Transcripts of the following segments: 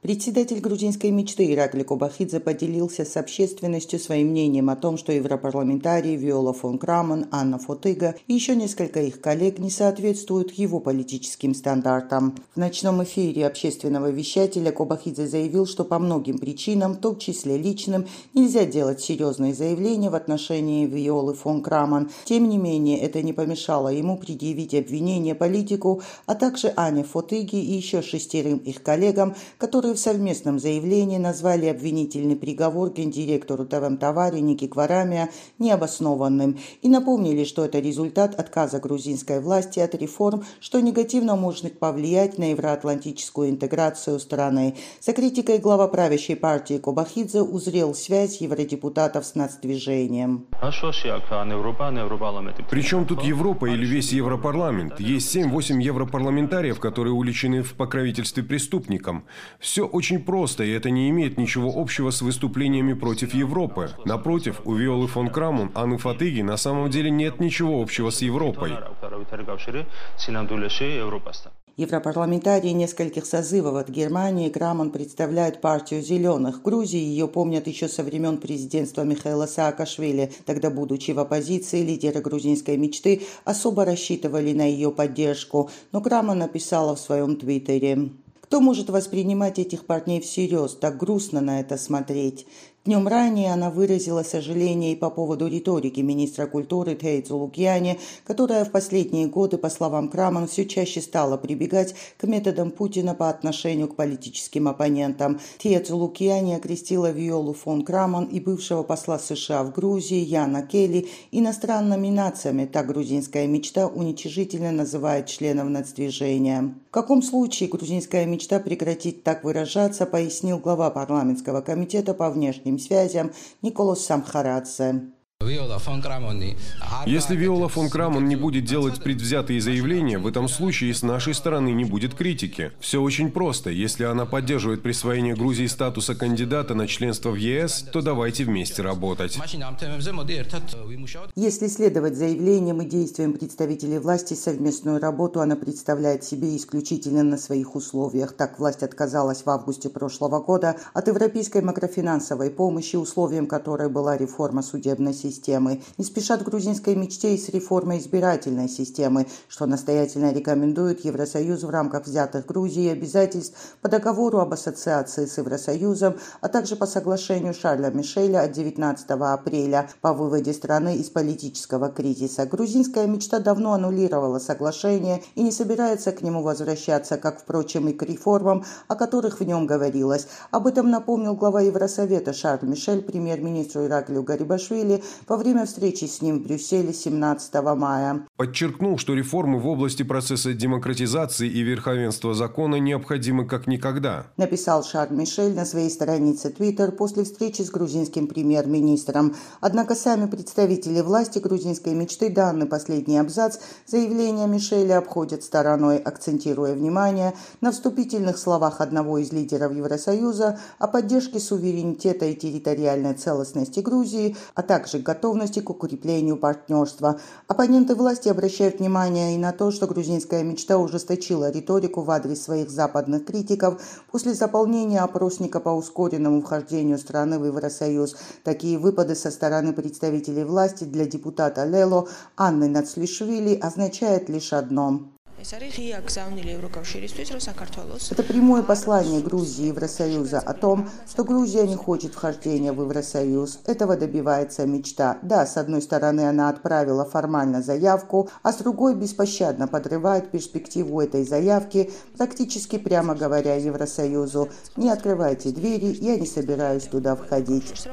Председатель грузинской мечты Иракли Кобахидзе поделился с общественностью своим мнением о том, что европарламентарии Виола фон Крамон, Анна Фотыга и еще несколько их коллег не соответствуют его политическим стандартам. В ночном эфире общественного вещателя Кобахидзе заявил, что по многим причинам, в том числе личным, нельзя делать серьезные заявления в отношении Виолы фон Крамон. Тем не менее, это не помешало ему предъявить обвинение политику, а также Ане Фотыге и еще 6 их коллегам, которые в совместном заявлении назвали обвинительный приговор гендиректору ТВМ-Тавари Ники Кварамия необоснованным и напомнили, что это результат отказа грузинской власти от реформ, что негативно может повлиять на евроатлантическую интеграцию страны. За критикой глава правящей партии Кобахидзе узрел связь евродепутатов с нацдвижением. Причем тут Европа или весь Европарламент? Есть 7-8 европарламентариев, которые уличены в покровительстве преступникам. Все очень просто, и это не имеет ничего общего с выступлениями против Европы. Напротив, у Виолы фон Крамон, Анны Фотыги на самом деле нет ничего общего с Европой. Европарламентарии нескольких созывов от Германии Крамон представляют партию «Зеленых». В Грузии ее помнят еще со времен президентства Михаила Саакашвили. Тогда, будучи в оппозиции, лидеры грузинской мечты особо рассчитывали на ее поддержку. Но Крамон написала в своем твиттере: «Кто может воспринимать этих парней всерьез? Так грустно на это смотреть». Днем ранее она выразила сожаление и по поводу риторики министра культуры Тейцу Лукьяни, которая в последние годы, по словам Крамон, все чаще стала прибегать к методам Путина по отношению к политическим оппонентам. Тейцу Лукьяни окрестила Виолу фон Крамон и бывшего посла США в Грузии Яна Келли иностранными нациями. Так грузинская мечта уничижительно называет членов нацдвижения. В каком случае грузинская мечта прекратит так выражаться, пояснил глава парламентского комитета по внешним связям Николос Самхарадзе. Если Виола фон Крамон не будет делать предвзятые заявления, в этом случае с нашей стороны не будет критики. Все очень просто. Если она поддерживает присвоение Грузии статуса кандидата на членство в ЕС, то давайте вместе работать. Если следовать заявлениям и действиям представителей власти, совместную работу она представляет себе исключительно на своих условиях. Так власть отказалась в августе прошлого года от европейской макрофинансовой помощи, условием которой была реформа судебной системы. Не спешат в грузинской мечте и с реформой избирательной системы, что настоятельно рекомендует Евросоюз в рамках взятых Грузией обязательств по договору об ассоциации с Евросоюзом, а также по соглашению Шарля Мишеля от 19 апреля по выводе страны из политического кризиса. Грузинская мечта давно аннулировала соглашение и не собирается к нему возвращаться, как, впрочем, и к реформам, о которых в нем говорилось. Об этом напомнил глава Евросовета Шарль Мишель премьер-министру Ираклию Гарибашвили во время встречи с ним в Брюсселе 17 мая. Подчеркнул, что реформы в области процесса демократизации и верховенства закона необходимы как никогда. Написал Шарль Мишель на своей странице Twitter после встречи с грузинским премьер-министром. Однако сами представители власти грузинской мечты данный последний абзац заявления Мишеля обходят стороной, акцентируя внимание на вступительных словах одного из лидеров Евросоюза о поддержке суверенитета и территориальной целостности Грузии, а также готовности к укреплению партнерства. Оппоненты власти обращают внимание и на то, что грузинская мечта ужесточила риторику в адрес своих западных критиков после заполнения опросника по ускоренному вхождению страны в Евросоюз. Такие выпады со стороны представителей власти для депутата Лело Анны Нацлишвили означают лишь одно. Это прямое послание Грузии и Евросоюза о том, что Грузия не хочет вхождения в Евросоюз. Этого добивается мечта. Да, с одной стороны, она отправила формально заявку, а с другой беспощадно подрывает перспективу этой заявки, практически прямо говоря Евросоюзу: не открывайте двери, я не собираюсь туда входить.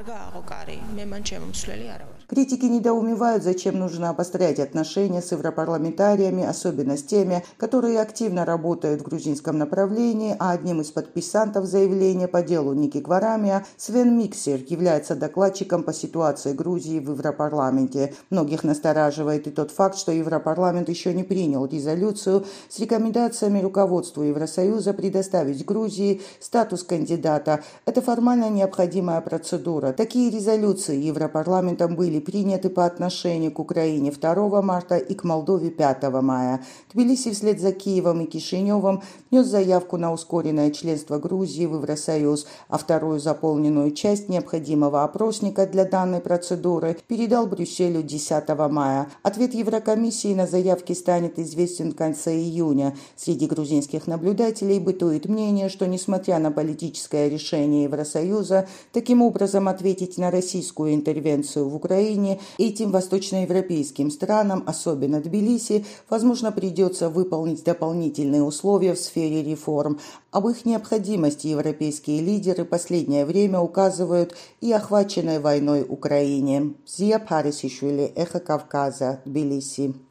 Критики недоумевают, зачем нужно обострять отношения с европарламентариями, особенно с теми, которые активно работают в грузинском направлении, а одним из подписантов заявления по делу Ники Кварамия Свен Миксер является докладчиком по ситуации Грузии в Европарламенте. Многих настораживает и тот факт, что Европарламент еще не принял резолюцию с рекомендациями руководству Евросоюза предоставить Грузии статус кандидата. Это формально необходимая процедура. Такие резолюции Европарламентом были были приняты по отношению к Украине 2 марта и к Молдове 5 мая. Тбилиси вслед за Киевом и Кишиневым внес заявку на ускоренное членство Грузии в Евросоюз, а вторую заполненную часть необходимого опросника для данной процедуры передал Брюсселю 10 мая. Ответ Еврокомиссии на заявки станет известен в конце июня. Среди грузинских наблюдателей бытует мнение, что, несмотря на политическое решение Евросоюза таким образом ответить на российскую интервенцию в Украине, этим восточноевропейским странам, особенно Тбилиси, возможно, придется выполнить дополнительные условия в сфере реформ. Об их необходимости европейские лидеры последнее время указывают и охваченной войной Украине. Зия Парисишвили, Эхо Кавказа, Тбилиси.